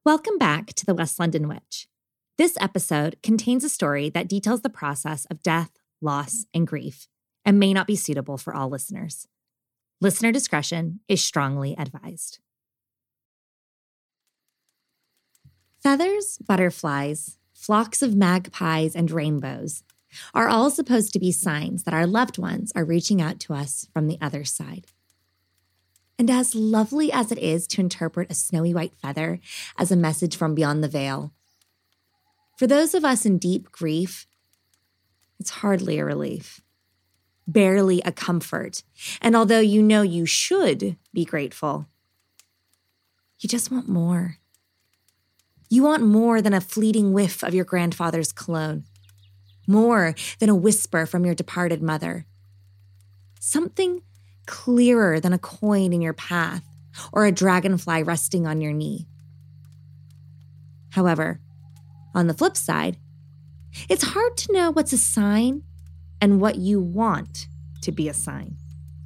Welcome back to the West London Witch. This episode contains a story that details the process of death, loss, and grief, and may not be suitable for all listeners. Listener discretion is strongly advised. Feathers, butterflies, flocks of magpies, and rainbows are all supposed to be signs that our loved ones are reaching out to us from the other side. And as lovely as it is to interpret a snowy white feather as a message from beyond the veil, for those of us in deep grief, it's hardly a relief, barely a comfort. And although you know you should be grateful, you just want more. You want more than a fleeting whiff of your grandfather's cologne, more than a whisper from your departed mother. Something clearer than a coin in your path or a dragonfly resting on your knee. However, on the flip side, it's hard to know what's a sign and what you want to be a sign.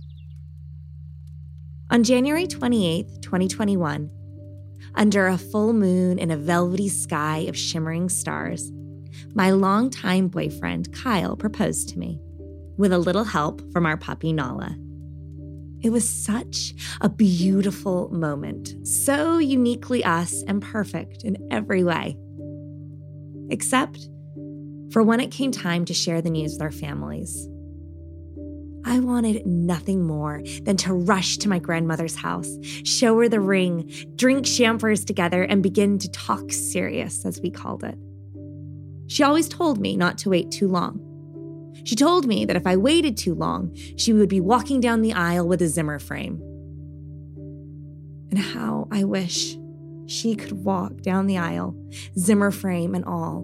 On January 28th, 2021, under a full moon in a velvety sky of shimmering stars, my longtime boyfriend, Kyle, proposed to me, with a little help from our puppy, Nala. It was such a beautiful moment, so uniquely us and perfect in every way. Except for when it came time to share the news with our families. I wanted nothing more than to rush to my grandmother's house, show her the ring, drink champers together, and begin to talk serious, as we called it. She always told me not to wait too long. She told me that if I waited too long, she would be walking down the aisle with a Zimmer frame. And how I wish she could walk down the aisle, Zimmer frame and all.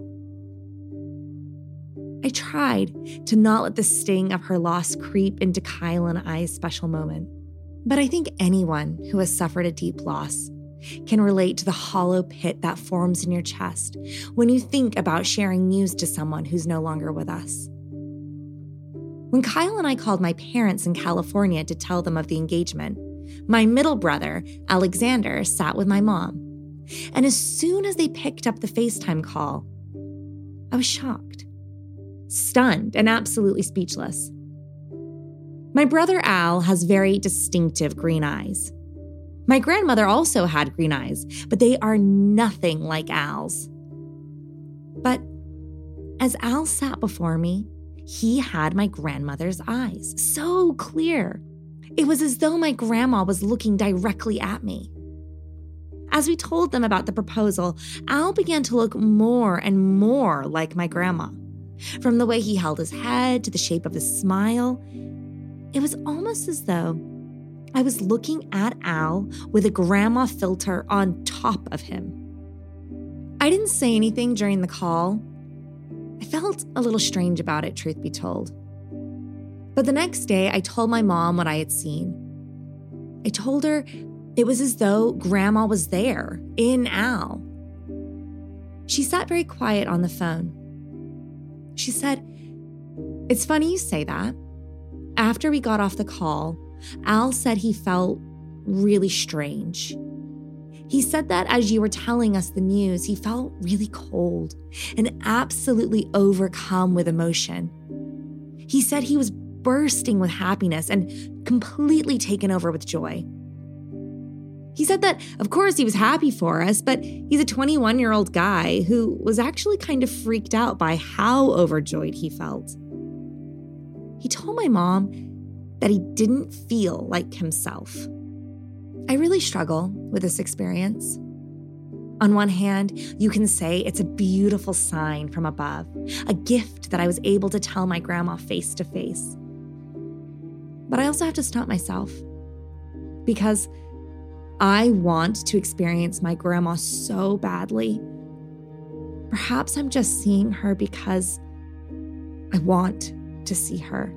I tried to not let the sting of her loss creep into Kyle and I's special moment. But I think anyone who has suffered a deep loss can relate to the hollow pit that forms in your chest when you think about sharing news to someone who's no longer with us. When Kyle and I called my parents in California to tell them of the engagement, my middle brother, Alexander, sat with my mom. And as soon as they picked up the FaceTime call, I was shocked, stunned, and absolutely speechless. My brother Al has very distinctive green eyes. My grandmother also had green eyes, but they are nothing like Al's. But as Al sat before me, he had my grandmother's eyes, so clear. It was as though my grandma was looking directly at me. As we told them about the proposal, Al began to look more and more like my grandma. From the way he held his head to the shape of his smile, it was almost as though I was looking at Al with a grandma filter on top of him. I didn't say anything during the call. I felt a little strange about it, truth be told. But the next day, I told my mom what I had seen. I told her it was as though Grandma was there, in Al. She sat very quiet on the phone. She said, "It's funny you say that. After we got off the call, Al said he felt really strange. He said that as you were telling us the news, he felt really cold and absolutely overcome with emotion. He said he was bursting with happiness and completely taken over with joy. He said that, of course, he was happy for us, but he's a 21-year-old guy who was actually kind of freaked out by how overjoyed he felt. He told my mom that he didn't feel like himself. I really struggle with this experience. On one hand, you can say it's a beautiful sign from above, a gift that I was able to tell my grandma face to face. But I also have to stop myself because I want to experience my grandma so badly. Perhaps I'm just seeing her because I want to see her.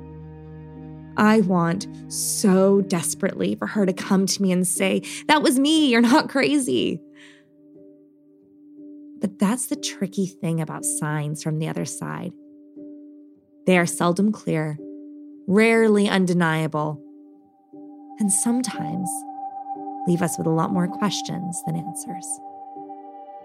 I want so desperately for her to come to me and say, "That was me, you're not crazy." But that's the tricky thing about signs from the other side. They are seldom clear, rarely undeniable, and sometimes leave us with a lot more questions than answers.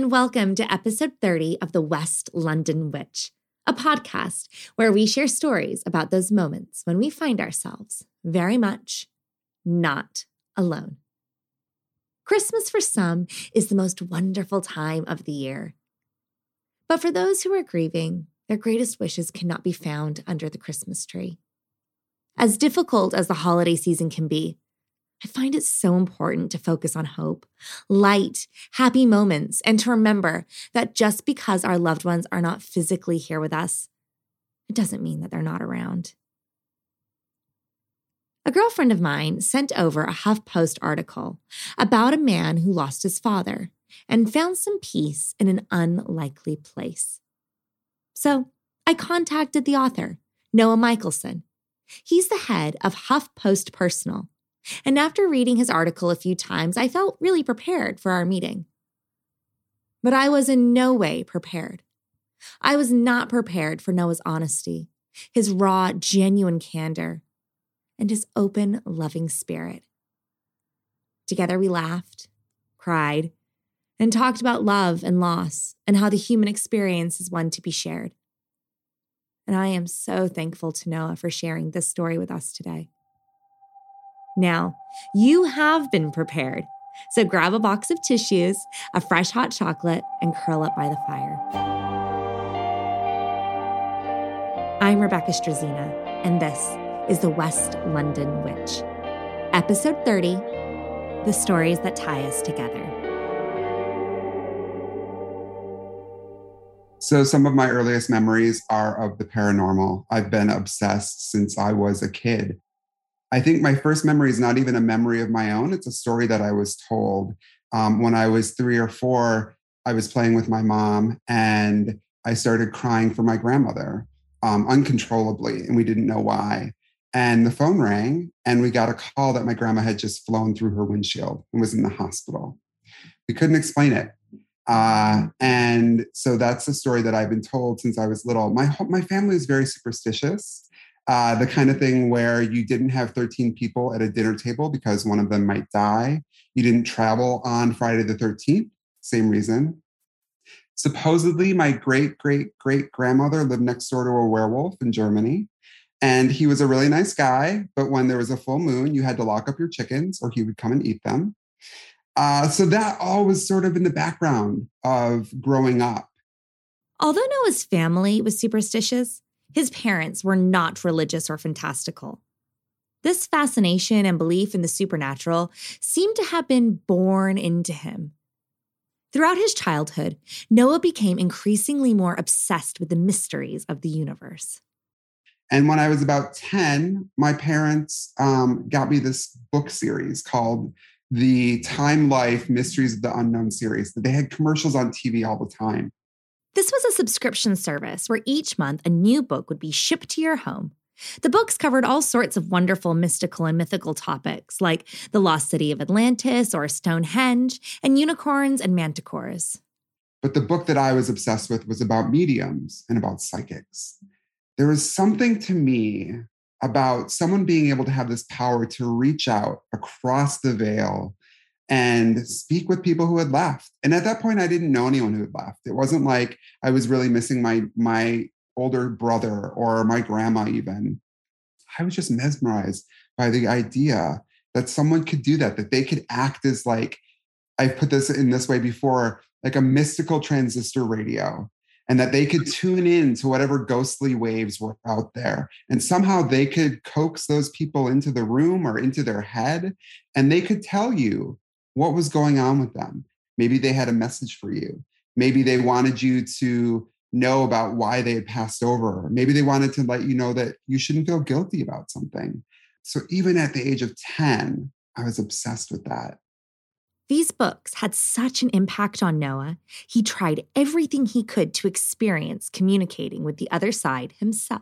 and welcome to episode 30 of The West London Witch, a podcast where we share stories about those moments when we find ourselves very much not alone. Christmas for some is the most wonderful time of the year. But for those who are grieving, their greatest wishes cannot be found under the Christmas tree. As difficult as the holiday season can be, I find it so important to focus on hope, light, happy moments, and to remember that just because our loved ones are not physically here with us, it doesn't mean that they're not around. A girlfriend of mine sent over a HuffPost article about a man who lost his father and found some peace in an unlikely place. So I contacted the author, Noah Michelson. He's the head of HuffPost Personal. And after reading his article a few times, I felt really prepared for our meeting. But I was in no way prepared. I was not prepared for Noah's honesty, his raw, genuine candor, and his open, loving spirit. Together we laughed, cried, and talked about love and loss and how the human experience is one to be shared. And I am so thankful to Noah for sharing this story with us today. Now, you have been prepared, so grab a box of tissues, a fresh hot chocolate, and curl up by the fire. I'm Rebecca Strazina, and this is The West London Witch. Episode 30, The Stories That Tie Us Together. So some of my earliest memories are of the paranormal. I've been obsessed since I was a kid. I think my first memory is not even a memory of my own. It's a story that I was told. When I was 3 or 4, I was playing with my mom and I started crying for my grandmother uncontrollably, and we didn't know why. And the phone rang and we got a call that my grandma had just flown through her windshield and was in the hospital. We couldn't explain it. And so that's the story that I've been told since I was little. My family is very superstitious. The kind of thing where you didn't have 13 people at a dinner table because one of them might die. You didn't travel on Friday the 13th, same reason. Supposedly, my great-great-great-grandmother lived next door to a werewolf in Germany. And he was a really nice guy, but when there was a full moon, you had to lock up your chickens or he would come and eat them. So that all was sort of in the background of growing up. Although Noah's family was superstitious, his parents were not religious or fantastical. This fascination and belief in the supernatural seemed to have been born into him. Throughout his childhood, Noah became increasingly more obsessed with the mysteries of the universe. And when I was about 10, my parents got me this book series called the Time Life Mysteries of the Unknown series. They had commercials on TV all the time. This was a subscription service where each month a new book would be shipped to your home. The books covered all sorts of wonderful mystical and mythical topics like the lost city of Atlantis or Stonehenge and unicorns and manticores. But the book that I was obsessed with was about mediums and about psychics. There was something to me about someone being able to have this power to reach out across the veil and speak with people who had left. And at that point, I didn't know anyone who had left. It wasn't like I was really missing my older brother or my grandma even. I was just mesmerized by the idea that someone could do that they could act as like, I've put this in this way before, like a mystical transistor radio, and that they could tune in to whatever ghostly waves were out there. And somehow they could coax those people into the room or into their head, and they could tell you what was going on with them. Maybe they had a message for you. Maybe they wanted you to know about why they had passed over. Maybe they wanted to let you know that you shouldn't feel guilty about something. So even at the age of 10, I was obsessed with that. These books had such an impact on Noah, he tried everything he could to experience communicating with the other side himself.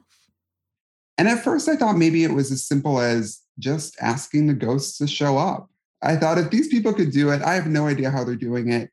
And at first I thought maybe it was as simple as just asking the ghosts to show up. I thought if these people could do it, I have no idea how they're doing it.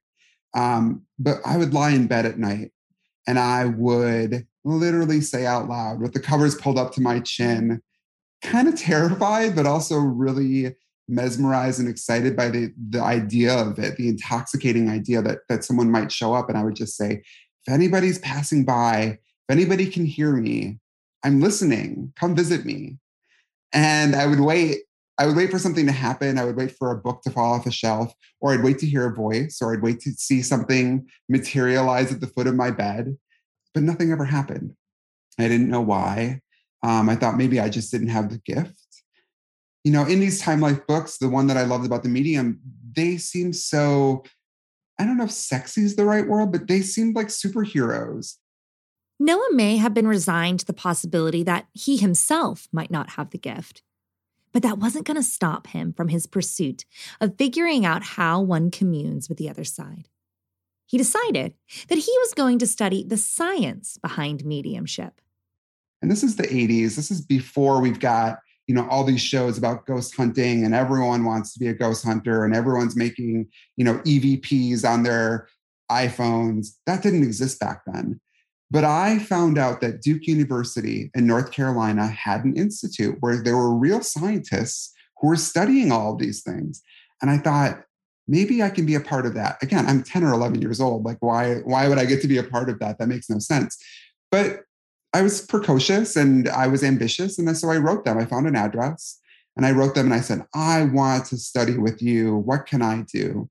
But I would lie in bed at night and I would literally say out loud with the covers pulled up to my chin, kind of terrified, but also really mesmerized and excited by the idea of it, the intoxicating idea that someone might show up. And I would just say, if anybody's passing by, if anybody can hear me, I'm listening, come visit me. And I would wait for something to happen. I would wait for a book to fall off a shelf, or I'd wait to hear a voice, or I'd wait to see something materialize at the foot of my bed. But nothing ever happened. I didn't know why. I thought maybe I just didn't have the gift. You know, in these Time Life books, the one that I loved about The Medium, they seem so, I don't know if sexy is the right word, but they seemed like superheroes. Noah may have been resigned to the possibility that he himself might not have the gift. But that wasn't going to stop him from his pursuit of figuring out how one communes with the other side. He decided that he was going to study the science behind mediumship. And this is the 80s. This is before we've got, you know, all these shows about ghost hunting, and everyone wants to be a ghost hunter, and everyone's making, you know, EVPs on their iPhones. That didn't exist back then. But I found out that Duke University in North Carolina had an institute where there were real scientists who were studying all of these things. And I thought, maybe I can be a part of that. Again, I'm 10 or 11 years old. Like, why would I get to be a part of that? That makes no sense. But I was precocious and I was ambitious. And so I wrote them. I found an address and I wrote them and I said, I want to study with you. What can I do?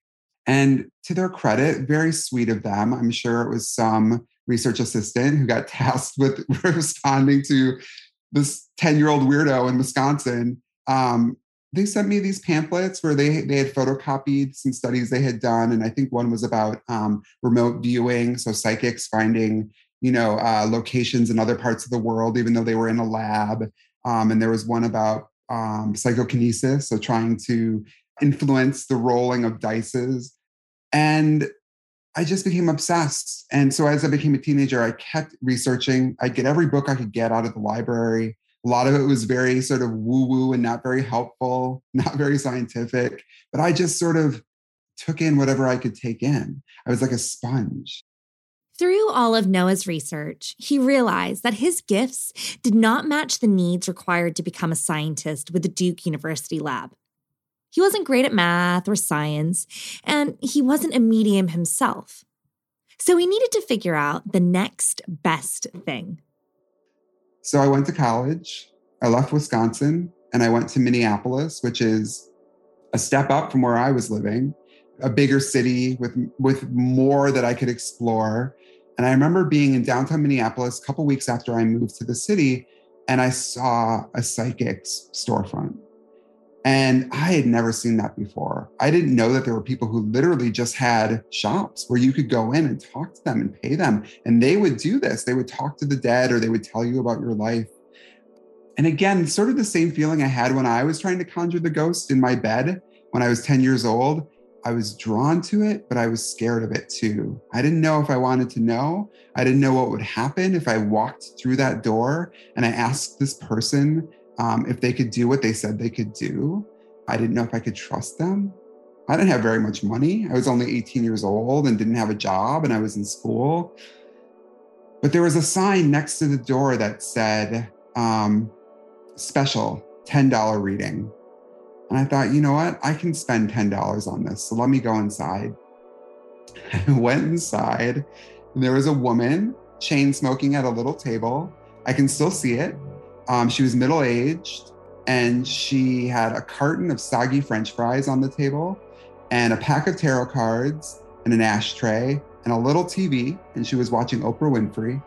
And to their credit, very sweet of them. I'm sure it was some research assistant who got tasked with responding to this 10-year-old weirdo in Wisconsin. They sent me these pamphlets where they had photocopied some studies they had done. And I think one was about remote viewing. So psychics finding, you know, locations in other parts of the world, even though they were in a lab. And there was one about psychokinesis. So trying to influence the rolling of dices. And I just became obsessed. And so as I became a teenager, I kept researching. I'd get every book I could get out of the library. A lot of it was very sort of woo-woo and not very helpful, not very scientific. But I just sort of took in whatever I could take in. I was like a sponge. Through all of Noah's research, he realized that his gifts did not match the needs required to become a scientist with the Duke University lab. He wasn't great at math or science, and he wasn't a medium himself. So he needed to figure out the next best thing. So I went to college. I left Wisconsin and I went to Minneapolis, which is a step up from where I was living, a bigger city with more that I could explore. And I remember being in downtown Minneapolis a couple weeks after I moved to the city, and I saw a psychic's storefront. And I had never seen that before. I didn't know that there were people who literally just had shops where you could go in and talk to them and pay them. And they would do this. They would talk to the dead, or they would tell you about your life. And again, sort of the same feeling I had when I was trying to conjure the ghost in my bed when I was 10 years old. I was drawn to it, but I was scared of it too. I didn't know if I wanted to know. I didn't know what would happen if I walked through that door and I asked this person if they could do what they said they could do. I didn't know if I could trust them. I didn't have very much money. I was only 18 years old and didn't have a job, and I was in school. But there was a sign next to the door that said, special $10 reading. And I thought, you know what? I can spend $10 on this. So let me go inside. I went inside and there was a woman chain smoking at a little table. I can still see it. She was middle-aged and she had a carton of soggy French fries on the table and a pack of tarot cards and an ashtray and a little TV. And she was watching Oprah Winfrey.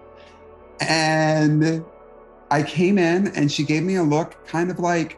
And I came in and she gave me a look kind of like,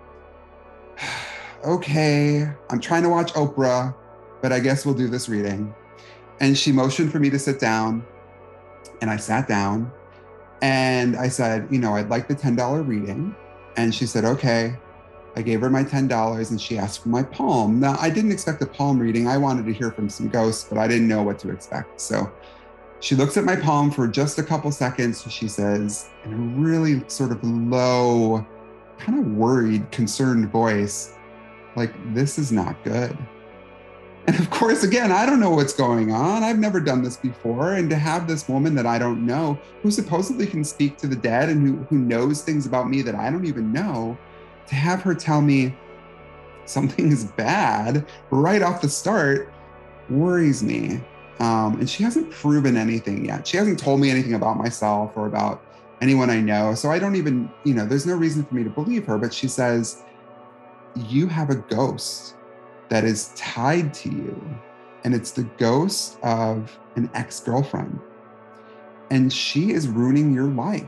okay, I'm trying to watch Oprah, but I guess we'll do this reading. And she motioned for me to sit down. And I sat down and I said, you know, I'd like the $10 reading. And she said, okay. I gave her my $10 and she asked for my palm. Now, I didn't expect a palm reading. I wanted to hear from some ghosts, but I didn't know what to expect. So she looks at my palm for just a couple seconds. She says, in a really sort of low, kind of worried, concerned voice, like, this is not good. And of course, again, I don't know what's going on. I've never done this before. And to have this woman that I don't know, who supposedly can speak to the dead and who knows things about me that I don't even know, to have her tell me, something is bad right off the start worries me. And she hasn't proven anything yet. She hasn't told me anything about myself or about anyone I know. So I don't even, there's no reason for me to believe her. But she says, you have a ghost that is tied to you. And it's the ghost of an ex-girlfriend. And she is ruining your life.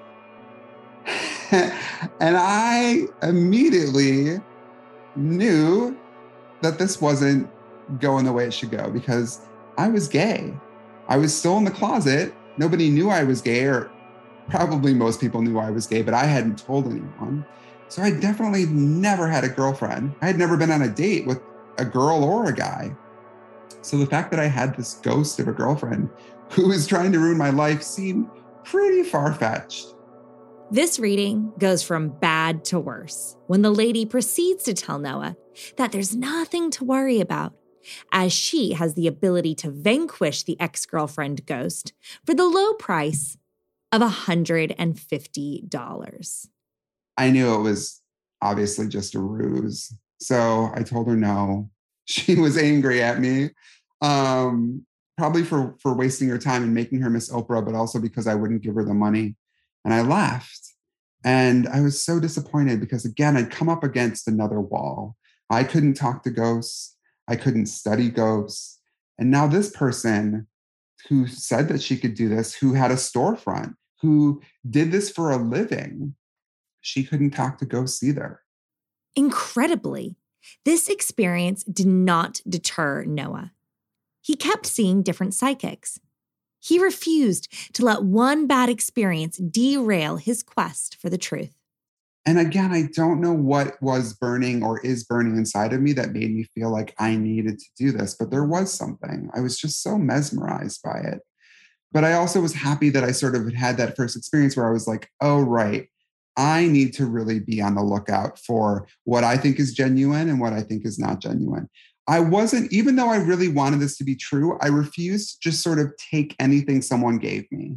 And I immediately knew that this wasn't going the way it should go because I was gay. I was still in the closet. Nobody knew I was gay, or probably most people knew I was gay, but I hadn't told anyone. So I definitely never had a girlfriend. I had never been on a date with a girl or a guy. So the fact that I had this ghost of a girlfriend who was trying to ruin my life seemed pretty far-fetched. This reading goes from bad to worse when the lady proceeds to tell Noah that there's nothing to worry about, as she has the ability to vanquish the ex-girlfriend ghost for the low price of $150. I knew it was obviously just a ruse. So I told her no. She was angry at me, probably for wasting her time and making her Miss Oprah, but also because I wouldn't give her the money. And I left. And I was so disappointed because, again, I'd come up against another wall. I couldn't talk to ghosts. I couldn't study ghosts. And now this person who said that she could do this, who had a storefront, who did this for a living, she couldn't talk to ghosts either. Incredibly, this experience did not deter Noah. He kept seeing different psychics. He refused to let one bad experience derail his quest for the truth. And again, I don't know what was burning or is burning inside of me that made me feel like I needed to do this, but there was something. I was just so mesmerized by it. But I also was happy that I sort of had that first experience where I was like, oh, right, I need to really be on the lookout for what I think is genuine and what I think is not genuine. I wasn't, even though I really wanted this to be true, I refused to just sort of take anything someone gave me.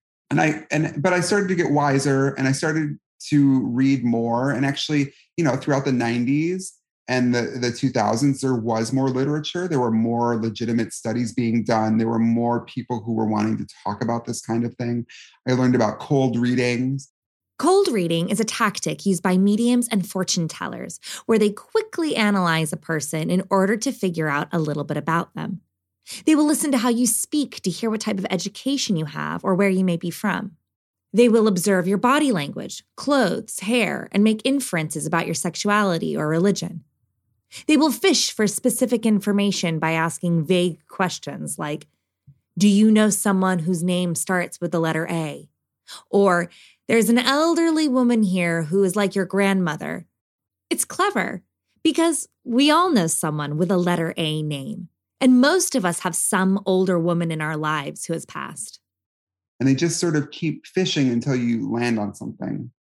But I started to get wiser and I started to read more. And actually, throughout the 90s and the 2000s, there was more literature. There were more legitimate studies being done. There were more people who were wanting to talk about this kind of thing. I learned about cold readings. Cold reading is a tactic used by mediums and fortune tellers where they quickly analyze a person in order to figure out a little bit about them. They will listen to how you speak to hear what type of education you have or where you may be from. They will observe your body language, clothes, hair, and make inferences about your sexuality or religion. They will fish for specific information by asking vague questions like, do you know someone whose name starts with the letter A? Or, there's an elderly woman here who is like your grandmother. It's clever because we all know someone with a letter A name. And most of us have some older woman in our lives who has passed. And they just sort of keep fishing until you land on something.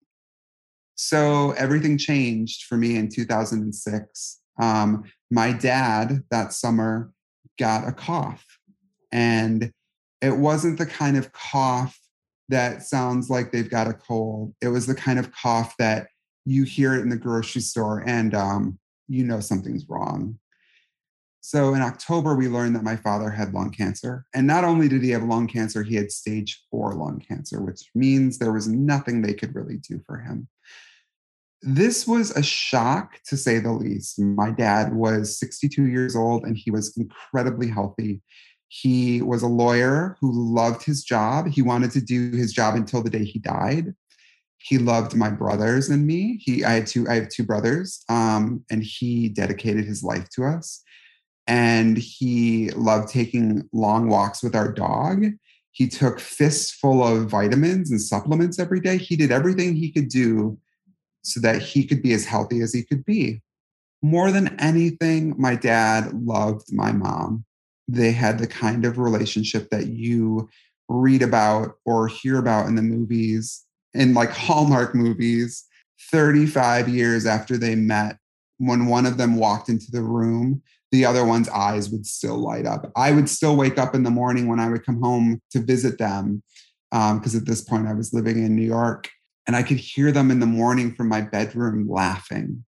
So everything changed for me in 2006. My dad that summer got a cough. And it wasn't the kind of cough that sounds like they've got a cold. It was the kind of cough that you hear it in the grocery store and something's wrong. So in October, we learned that my father had lung cancer. And not only did he have lung cancer, he had stage 4 lung cancer, which means there was nothing they could really do for him. This was a shock, to say the least. My dad was 62 years old and he was incredibly healthy. He was a lawyer who loved his job. He wanted to do his job until the day he died. He loved my brothers and me. I have two brothers, and he dedicated his life to us. And he loved taking long walks with our dog. He took fists full of vitamins and supplements every day. He did everything he could do so that he could be as healthy as he could be. More than anything, my dad loved my mom. They had the kind of relationship that you read about or hear about in the movies, in like Hallmark movies, 35 years after they met. When one of them walked into the room, the other one's eyes would still light up. I would still wake up in the morning when I would come home to visit them, because at this point I was living in New York, and I could hear them in the morning from my bedroom laughing.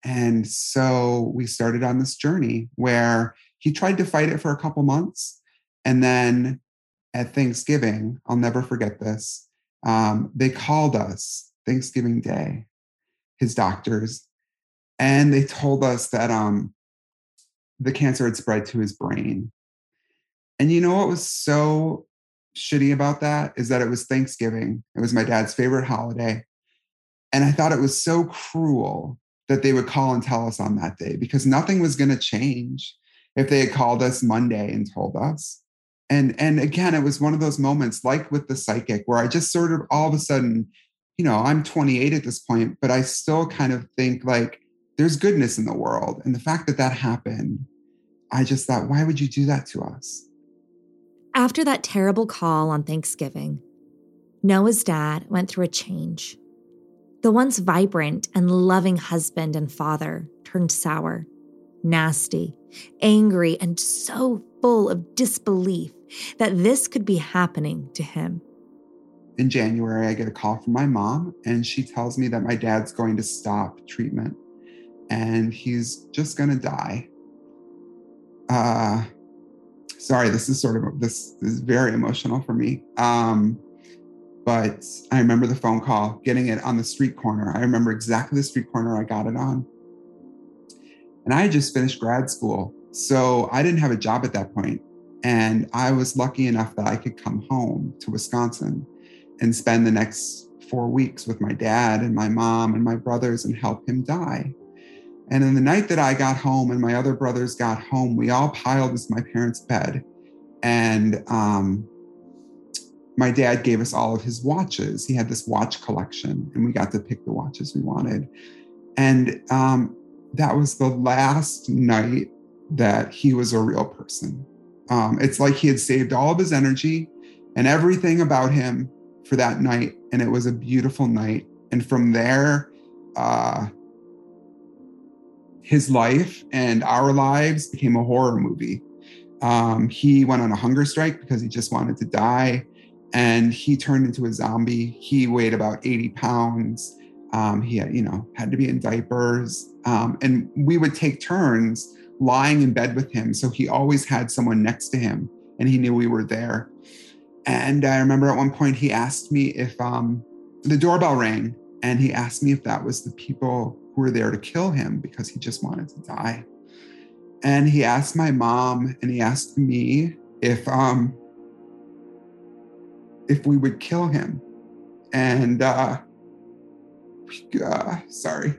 And so we started on this journey where he tried to fight it for a couple months. And then at Thanksgiving, I'll never forget this. They called us Thanksgiving Day, his doctors, and they told us that the cancer had spread to his brain. And you know what was so shitty about that is that it was Thanksgiving. It was my dad's favorite holiday. And I thought it was so cruel that they would call and tell us on that day, because nothing was going to change if they had called us Monday and told us. And again, it was one of those moments like with the psychic where I just sort of all of a sudden, I'm 28 at this point, but I still kind of think like there's goodness in the world. And the fact that that happened, I just thought, why would you do that to us? After that terrible call on Thanksgiving, Noah's dad went through a change. The once vibrant and loving husband and father turned sour, nasty, angry, and so full of disbelief that this could be happening to him. In January, I get a call from my mom, and she tells me that my dad's going to stop treatment and he's just going to die. Sorry, this is very emotional for me. But I remember the phone call, getting it on the street corner. I remember exactly the street corner I got it on. And I had just finished grad school, so I didn't have a job at that point. And I was lucky enough that I could come home to Wisconsin and spend the next 4 weeks with my dad and my mom and my brothers and help him die. And in the night that I got home and my other brothers got home, we all piled into my parents' bed. And my dad gave us all of his watches. He had this watch collection, and we got to pick the watches we wanted. And that was the last night that he was a real person. It's like he had saved all of his energy and everything about him for that night. And it was a beautiful night. And from there, his life and our lives became a horror movie. He went on a hunger strike because he just wanted to die. And he turned into a zombie. He weighed about 80 pounds. He had to be in diapers. And we would take turns lying in bed with him. So he always had someone next to him and he knew we were there. And I remember at one point he asked me if the doorbell rang, and he asked me if that was the people who were there to kill him because he just wanted to die. And he asked my mom and he asked me if we would kill him. And sorry.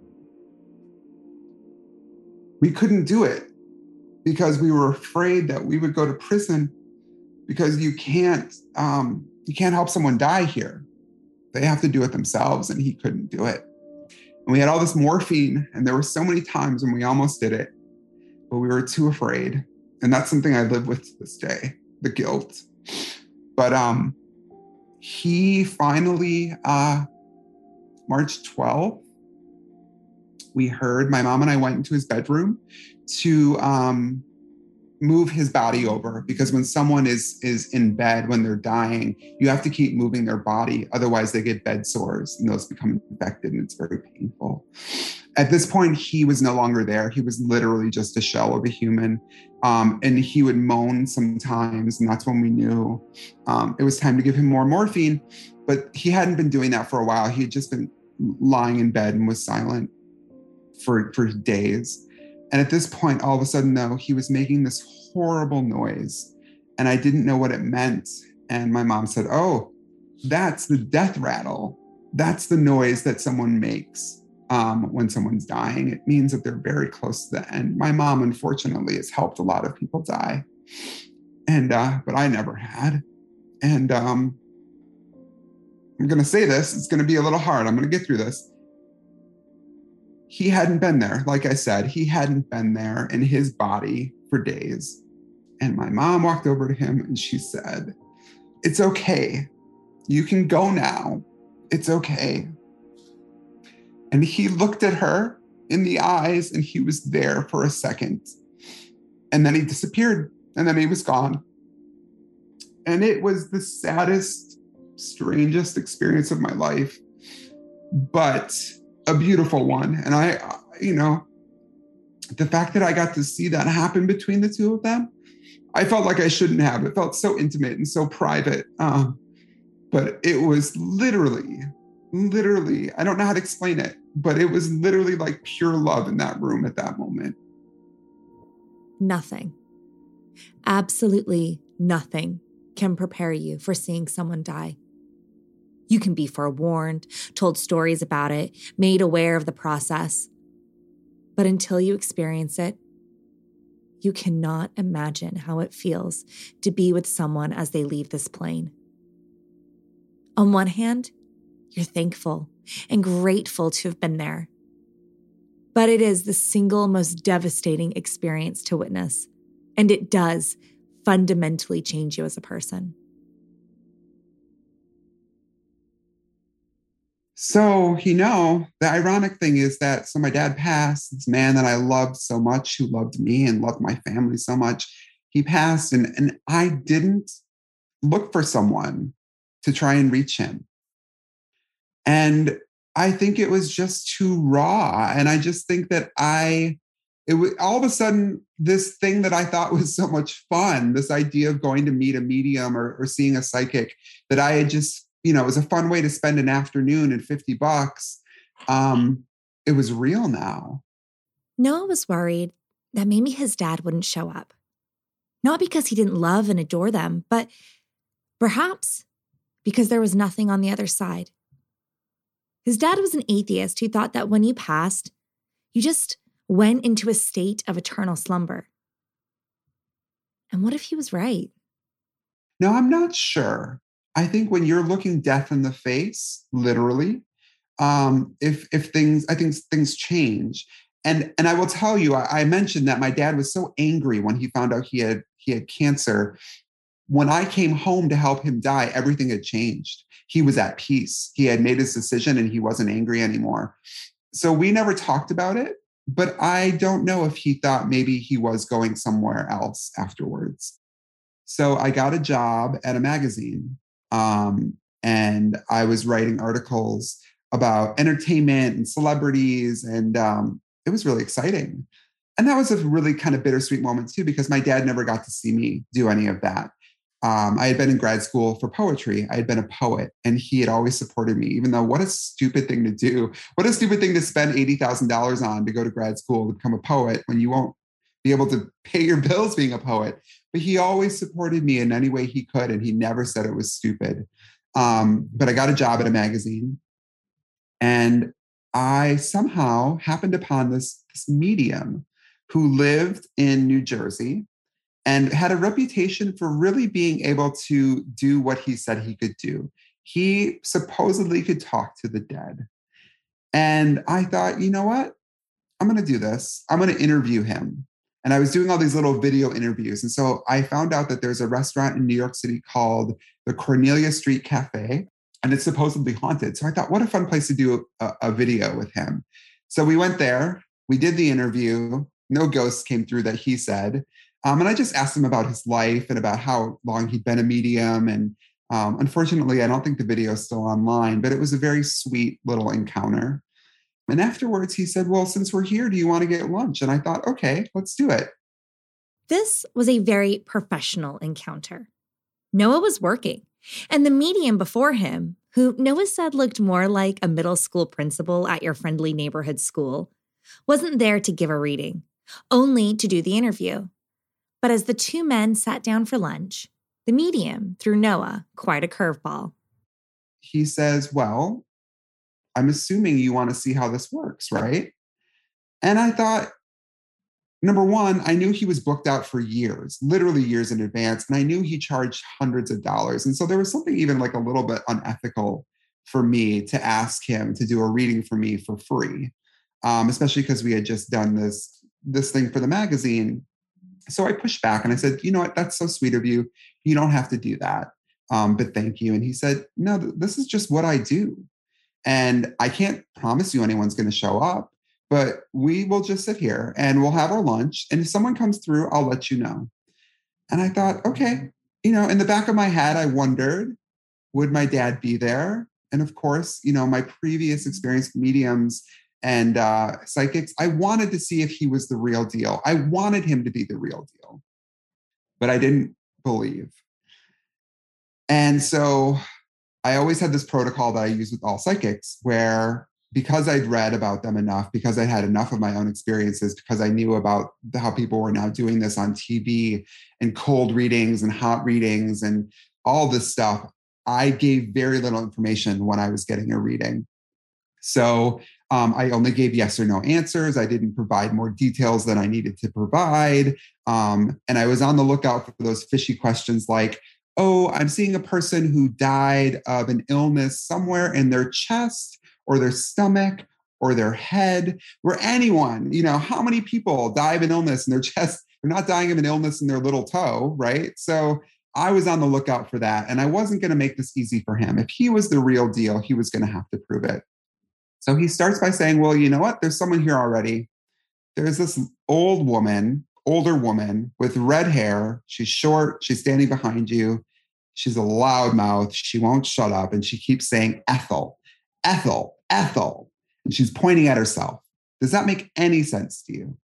We couldn't do it because we were afraid that we would go to prison, because you can't help someone die here. They have to do it themselves, and he couldn't do it. And we had all this morphine, and there were so many times when we almost did it, but we were too afraid. And that's something I live with to this day, the guilt. But he finally, March 12th, we heard, my mom and I went into his bedroom to move his body over, because when someone is in bed, when they're dying, you have to keep moving their body. Otherwise they get bed sores and those become infected, and it's very painful. At this point, he was no longer there. He was literally just a shell of a human. And he would moan sometimes, and that's when we knew it was time to give him more morphine. But he hadn't been doing that for a while. He had just been lying in bed and was silent for days. And at this point, all of a sudden, though, he was making this horrible noise, and I didn't know what it meant. And my mom said, "Oh, that's the death rattle. That's the noise that someone makes when someone's dying. It means that they're very close to the end." My mom, unfortunately, has helped a lot of people die, and but I never had. And I'm going to say this. It's going to be a little hard. I'm going to get through this. He hadn't been there. Like I said, he hadn't been there in his body for days. And my mom walked over to him and she said, "It's okay. You can go now. It's okay." And he looked at her in the eyes, and he was there for a second. And then he disappeared, and then he was gone. And it was the saddest, strangest experience of my life, but a beautiful one. And the fact that I got to see that happen between the two of them, I felt like I shouldn't have. It felt so intimate and so private. But it was literally, I don't know how to explain it, but it was literally like pure love in that room at that moment. Nothing, absolutely nothing can prepare you for seeing someone die. You can be forewarned, told stories about it, made aware of the process. But until you experience it, you cannot imagine how it feels to be with someone as they leave this plane. On one hand, you're thankful and grateful to have been there. But it is the single most devastating experience to witness, and it does fundamentally change you as a person. So, the ironic thing is that, so my dad passed, this man that I loved so much, who loved me and loved my family so much, he passed, and I didn't look for someone to try and reach him. And I think it was just too raw. And I just think that it was all of a sudden, this thing that I thought was so much fun, this idea of going to meet a medium or seeing a psychic, that I had just, it was a fun way to spend an afternoon and $50. It was real now. Noah was worried that maybe his dad wouldn't show up. Not because he didn't love and adore them, but perhaps because there was nothing on the other side. His dad was an atheist who thought that when you passed, you just went into a state of eternal slumber. And what if he was right? No, I'm not sure. I think when you're looking death in the face, literally, if things change. And I will tell you, I mentioned that my dad was so angry when he found out he had cancer. When I came home to help him die, everything had changed. He was at peace. He had made his decision and he wasn't angry anymore. So we never talked about it, but I don't know if he thought maybe he was going somewhere else afterwards. So I got a job at a magazine, and I was writing articles about entertainment and celebrities, and it was really exciting. And that was a really kind of bittersweet moment too, because my dad never got to see me do any of that. I had been in grad school for poetry. I had been a poet, and he had always supported me, even though what a stupid thing to do. What a stupid thing to spend $80,000 on to go to grad school to become a poet when you won't be able to pay your bills being a poet. But he always supported me in any way he could, and he never said it was stupid. But I got a job at a magazine, and I somehow happened upon this medium who lived in New Jersey and had a reputation for really being able to do what he said he could do. He supposedly could talk to the dead. And I thought, you know what? I'm going to do this. I'm going to interview him. And I was doing all these little video interviews. And so I found out that there's a restaurant in New York City called the Cornelia Street Cafe, and it's supposedly haunted. So I thought, what a fun place to do a video with him. So we went there, we did the interview. No ghosts came through that he said. And I just asked him about his life and about how long he'd been a medium. And unfortunately, I don't think the video is still online, but it was a very sweet little encounter. And afterwards, he said, well, since we're here, do you want to get lunch? And I thought, okay, let's do it. This was a very professional encounter. Noah was working, and the medium before him, who Noah said looked more like a middle school principal at your friendly neighborhood school, wasn't there to give a reading, only to do the interview. But as the two men sat down for lunch, the medium threw Noah quite a curveball. He says, well, I'm assuming you want to see how this works, right? And I thought, number one, I knew he was booked out for years, literally years in advance. And I knew he charged hundreds of dollars. And so there was something even like a little bit unethical for me to ask him to do a reading for me for free, especially because we had just done this thing for the magazine. So I pushed back and I said, you know what, that's so sweet of you. You don't have to do that, but thank you. And he said, no, this is just what I do. And I can't promise you anyone's going to show up, but we will just sit here and we'll have our lunch. And if someone comes through, I'll let you know. And I thought, okay, in the back of my head, I wondered, would my dad be there? And of course, my previous experience with mediums And psychics, I wanted to see if he was the real deal. I wanted him to be the real deal, but I didn't believe. And so I always had this protocol that I use with all psychics where, because I'd read about them enough, because I had enough of my own experiences, because I knew about how people were now doing this on TV and cold readings and hot readings and all this stuff, I gave very little information when I was getting a reading. So I only gave yes or no answers. I didn't provide more details than I needed to provide. And I was on the lookout for those fishy questions like, oh, I'm seeing a person who died of an illness somewhere in their chest or their stomach or their head, or anyone, how many people die of an illness in their chest? They're not dying of an illness in their little toe, right? So I was on the lookout for that. And I wasn't going to make this easy for him. If he was the real deal, he was going to have to prove it. So he starts by saying, well, you know what? There's someone here already. There's this older woman with red hair. She's short. She's standing behind you. She's a loudmouth. She won't shut up. And she keeps saying, Ethel, Ethel, Ethel. And she's pointing at herself. Does that make any sense to you?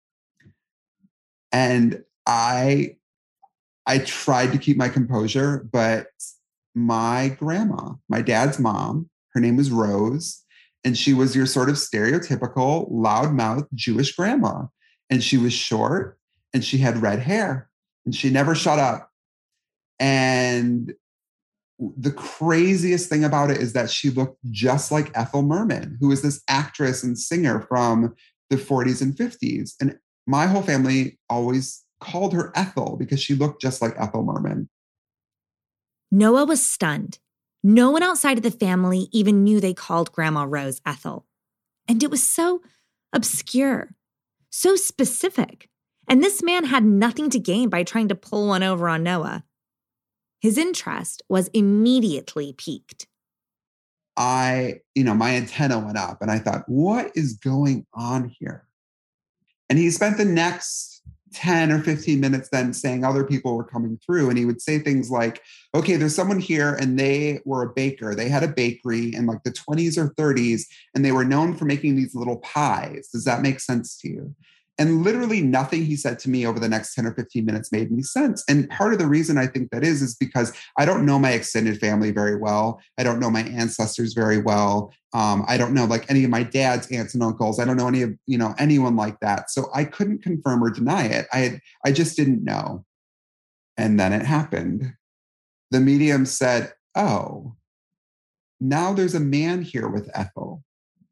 And I tried to keep my composure, but my grandma, my dad's mom, her name was Rose, and she was your sort of stereotypical loudmouth Jewish grandma. And she was short and she had red hair and she never shut up. And the craziest thing about it is that she looked just like Ethel Merman, who was this actress and singer from the 40s and 50s. And my whole family always called her Ethel because she looked just like Ethel Merman. Noah was stunned. No one outside of the family even knew they called Grandma Rose Ethel. And it was so obscure, so specific. And this man had nothing to gain by trying to pull one over on Noah. His interest was immediately piqued. My antenna went up and I thought, what is going on here? And he spent the next 10 or 15 minutes then saying other people were coming through. And he would say things like, okay, there's someone here and they were a baker. They had a bakery in like the 20s or 30s, and they were known for making these little pies. Does that make sense to you? And literally nothing he said to me over the next 10 or 15 minutes made any sense. And part of the reason I think that is because I don't know my extended family very well. I don't know my ancestors very well. I don't know like any of my dad's aunts and uncles. I don't know any of, anyone like that. So I couldn't confirm or deny it. I just didn't know. And then it happened. The medium said, oh, now there's a man here with Ethel.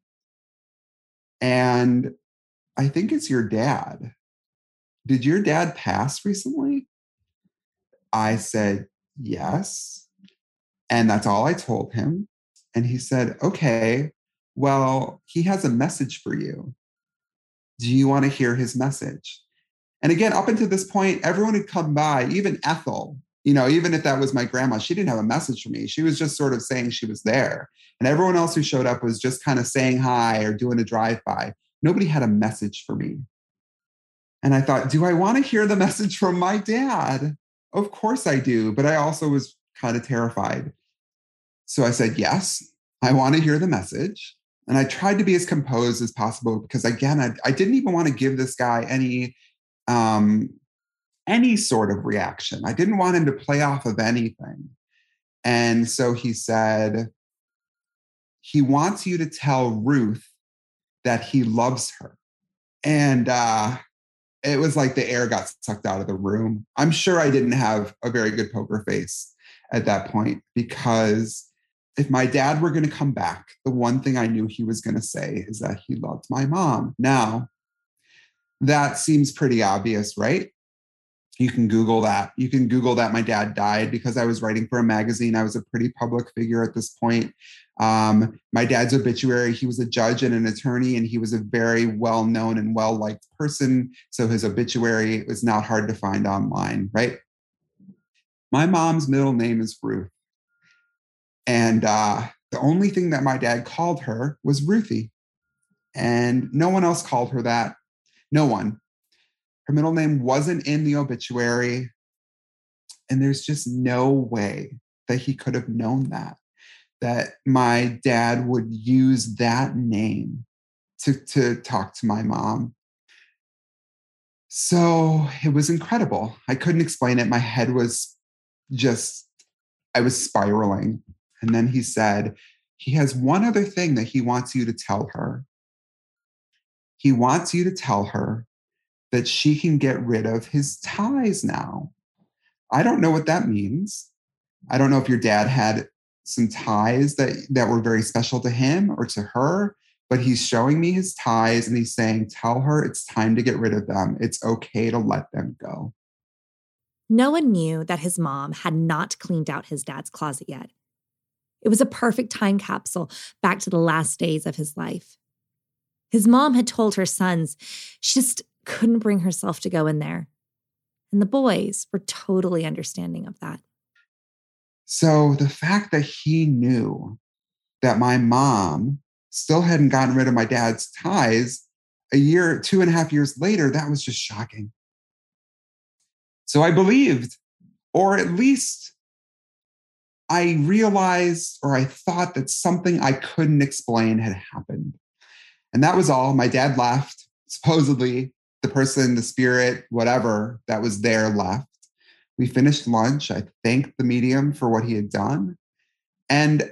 And I think it's your dad. Did your dad pass recently? I said, yes. And that's all I told him. And he said, okay, well, he has a message for you. Do you want to hear his message? And again, up until this point, everyone had come by, even Ethel, even if that was my grandma, she didn't have a message for me. She was just sort of saying she was there. And everyone else who showed up was just kind of saying hi or doing a drive-by. Nobody had a message for me. And I thought, do I want to hear the message from my dad? Of course I do. But I also was kind of terrified. So I said, yes, I want to hear the message. And I tried to be as composed as possible because, again, I didn't even want to give this guy any sort of reaction. I didn't want him to play off of anything. And so he said, he wants you to tell Ruth that he loves her. And it was like the air got sucked out of the room. I'm sure I didn't have a very good poker face at that point, because if my dad were going to come back, the one thing I knew he was going to say is that he loved my mom. Now, that seems pretty obvious, right? You can Google that. You can Google that my dad died because I was writing for a magazine. I was a pretty public figure at this point. My dad's obituary, he was a judge and an attorney, and he was a very well-known and well-liked person. So his obituary was not hard to find online, right? My mom's middle name is Ruth. And the only thing that my dad called her was Ruthie. And no one else called her that. No one. Her middle name wasn't in the obituary. And there's just no way that he could have known that my dad would use that name to talk to my mom. So it was incredible. I couldn't explain it. My head was just, I was spiraling. And then he said, he has one other thing that he wants you to tell her. He wants you to tell her that she can get rid of his ties now. I don't know what that means. I don't know if your dad had some ties that were very special to him or to her, but he's showing me his ties and he's saying, tell her it's time to get rid of them. It's okay to let them go. Noah knew that his mom had not cleaned out his dad's closet yet. It was a perfect time capsule back to the last days of his life. His mom had told her sons she just couldn't bring herself to go in there. And the boys were totally understanding of that. So the fact that he knew that my mom still hadn't gotten rid of my dad's ties a year, 2.5 years later, that was just shocking. So I believed, or at least I realized, or I thought that something I couldn't explain had happened. And that was all. My dad left. Supposedly, the person, the spirit, whatever that was there left. We finished lunch. I thanked the medium for what he had done. And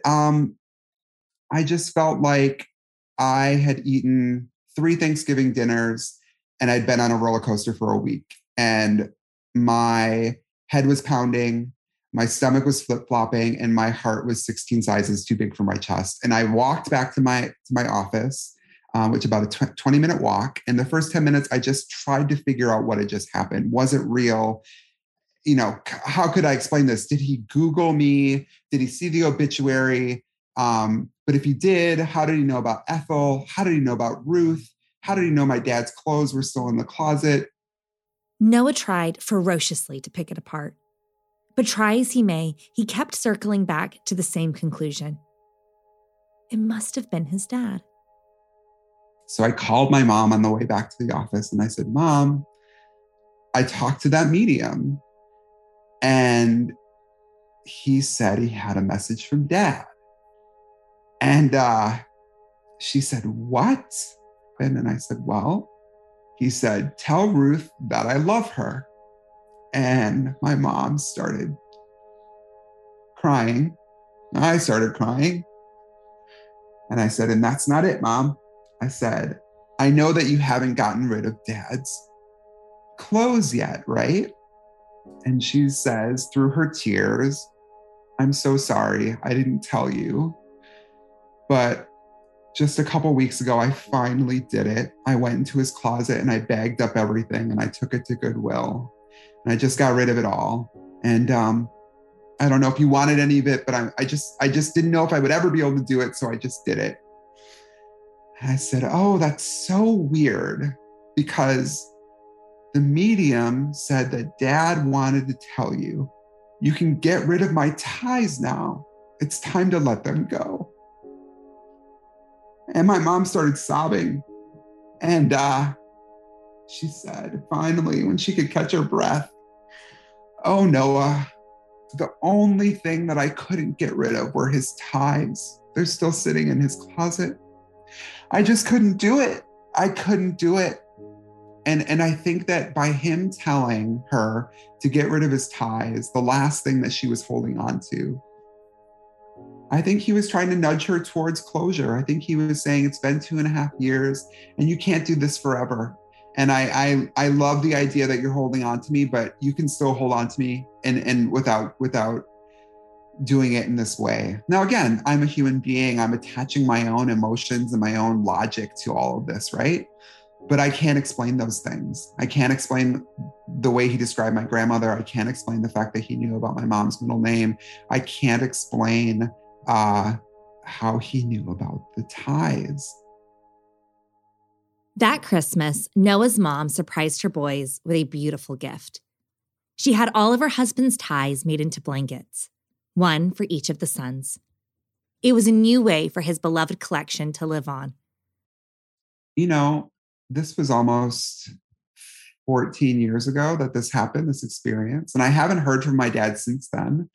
I just felt like I had eaten 3 Thanksgiving dinners and I'd been on a roller coaster for a week. And my head was pounding, my stomach was flip-flopping, and my heart was 16 sizes too big for my chest. And I walked back to my office, which about a 20-minute walk. And the first 10 minutes, I just tried to figure out what had just happened. Was it real? You know, how could I explain this? Did he Google me? Did he see the obituary? But if he did, how did he know about Ethel? How did he know about Ruth? How did he know my dad's clothes were still in the closet? Noah tried ferociously to pick it apart. But try as he may, he kept circling back to the same conclusion. It must have been his dad. So I called my mom on the way back to the office and I said, Mom, I talked to that medium and he said he had a message from Dad. And she said, what? And then I said, well, he said, tell Ruth that I love her. And my mom started crying. I started crying. And I said, and that's not it, Mom. I said, I know that you haven't gotten rid of Dad's clothes yet, right? And she says through her tears, I'm so sorry. I didn't tell you. But just a couple weeks ago, I finally did it. I went into his closet and I bagged up everything and I took it to Goodwill. And I just got rid of it all. And I don't know if you wanted any of it, but I just didn't know if I would ever be able to do it. So I just did it. And I said, oh, that's so weird, because the medium said that Dad wanted to tell you, you can get rid of my ties now. It's time to let them go. And my mom started sobbing. And she said, finally, when she could catch her breath, oh, Noah, the only thing that I couldn't get rid of were his ties. They're still sitting in his closet. I just couldn't do it. I couldn't do it. And I think that by him telling her to get rid of his ties, the last thing that she was holding on to, I think he was trying to nudge her towards closure. I think he was saying, it's been 2.5 years and you can't do this forever. And I love the idea that you're holding on to me, but you can still hold on to me and without doing it in this way. Now, again, I'm a human being. I'm attaching my own emotions and my own logic to all of this, right? But I can't explain those things. I can't explain the way he described my grandmother. I can't explain the fact that he knew about my mom's middle name. I can't explain how he knew about the ties. That Christmas, Noah's mom surprised her boys with a beautiful gift. She had all of her husband's ties made into blankets, one for each of the sons. It was a new way for his beloved collection to live on. You know, this was almost 14 years ago that this happened, this experience. And I haven't heard from my dad since then.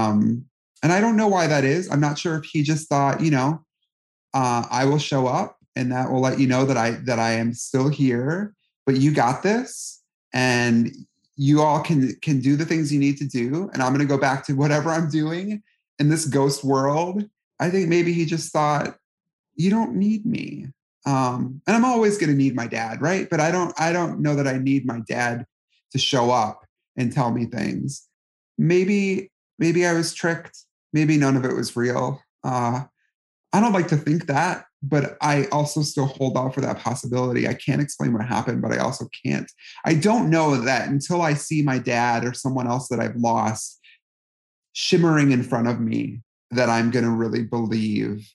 And I don't know why that is. I'm not sure if he just thought, I will show up and that will let you know that I am still here, but you got this, and you all can do the things you need to do. And I'm going to go back to whatever I'm doing in this ghost world. I think maybe he just thought, you don't need me. And I'm always going to need my dad, right? But I don't know that I need my dad to show up and tell me things. Maybe I was tricked. Maybe none of it was real. I don't like to think that, but I also still hold out for that possibility. I can't explain what happened, but I also can't. I don't know that until I see my dad or someone else that I've lost shimmering in front of me that I'm going to really believe.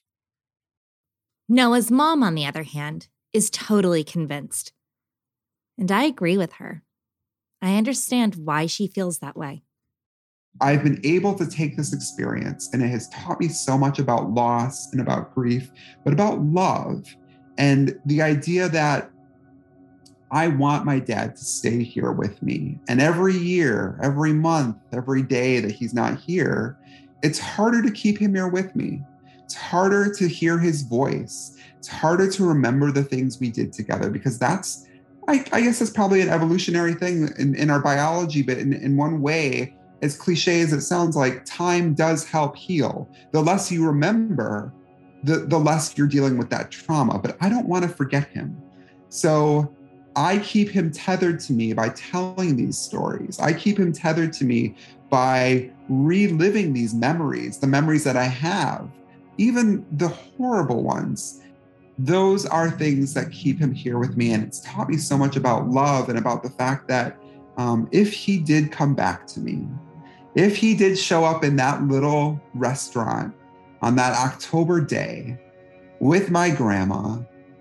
Noah's mom, on the other hand, is totally convinced. And I agree with her. I understand why she feels that way. I've been able to take this experience, and it has taught me so much about loss and about grief, but about love and the idea that I want my dad to stay here with me. And every year, every month, every day that he's not here, it's harder to keep him here with me. It's harder to hear his voice. It's harder to remember the things we did together, because that's, I guess that's probably an evolutionary thing in our biology, but in one way, as cliche as it sounds, like time does help heal. The less you remember, the less you're dealing with that trauma. But I don't want to forget him. So I keep him tethered to me by telling these stories. I keep him tethered to me by reliving these memories, the memories that I have, even the horrible ones. Those are things that keep him here with me. And it's taught me so much about love and about the fact that if he did come back to me, if he did show up in that little restaurant on that October day with my grandma,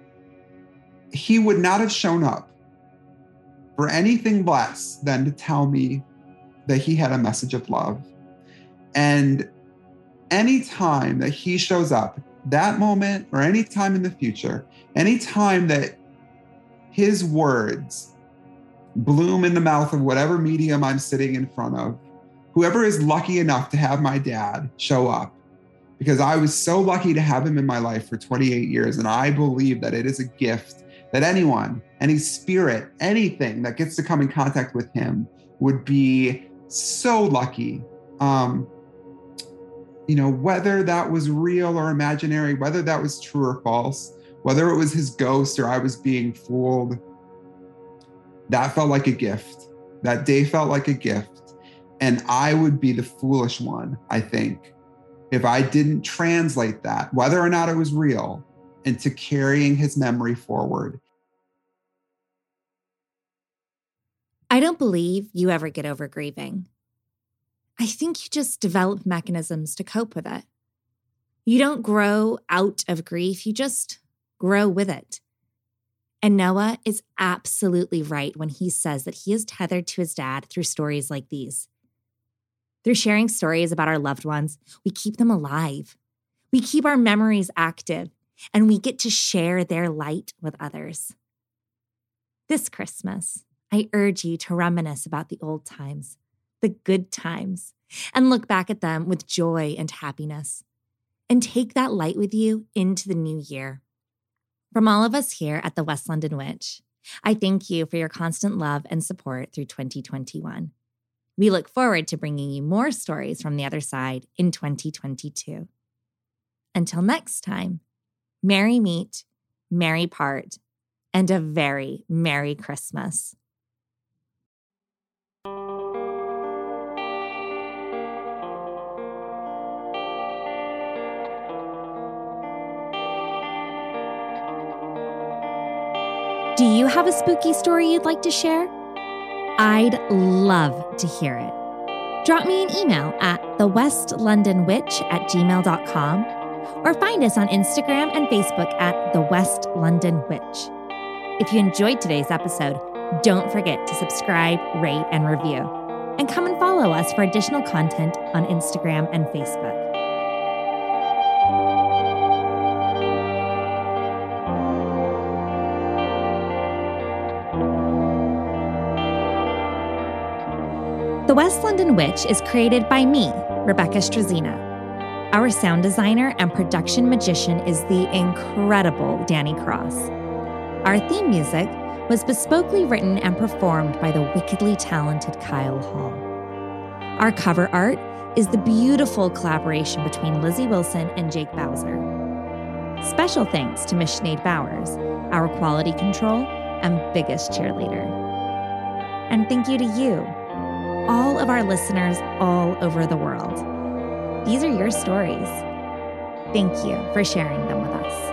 he would not have shown up for anything less than to tell me that he had a message of love. And any time that he shows up, that moment or any time in the future, any time that his words bloom in the mouth of whatever medium I'm sitting in front of, whoever is lucky enough to have my dad show up, because I was so lucky to have him in my life for 28 years. And I believe that it is a gift that anyone, any spirit, anything that gets to come in contact with him would be so lucky. Whether that was real or imaginary, whether that was true or false, whether it was his ghost or I was being fooled, that felt like a gift. That day felt like a gift. And I would be the foolish one, I think, if I didn't translate that, whether or not it was real, into carrying his memory forward. I don't believe you ever get over grieving. I think you just develop mechanisms to cope with it. You don't grow out of grief, you just grow with it. And Noah is absolutely right when he says that he is tethered to his dad through stories like these. Through sharing stories about our loved ones, we keep them alive. We keep our memories active, and we get to share their light with others. This Christmas, I urge you to reminisce about the old times, the good times, and look back at them with joy and happiness. And take that light with you into the new year. From all of us here at the West London Witch, I thank you for your constant love and support through 2021. We look forward to bringing you more stories from the other side in 2022. Until next time, merry meet, merry part, and a very Merry Christmas. Do you have a spooky story you'd like to share? I'd love to hear it. Drop me an email at thewestlondonwitch@gmail.com or find us on Instagram and Facebook at The West London Witch. If you enjoyed today's episode, don't forget to subscribe, rate, and review. And come and follow us for additional content on Instagram and Facebook. The West London Witch is created by me, Rebecca Strazina. Our sound designer and production magician is the incredible Danny Cross. Our theme music was bespokely written and performed by the wickedly talented Kyle Hall. Our cover art is the beautiful collaboration between Lizzie Wilson and Jake Bowser. Special thanks to Miss Sinead Bowers, our quality control and biggest cheerleader. And thank you to you, all of our listeners all over the world. These are your stories. Thank you for sharing them with us.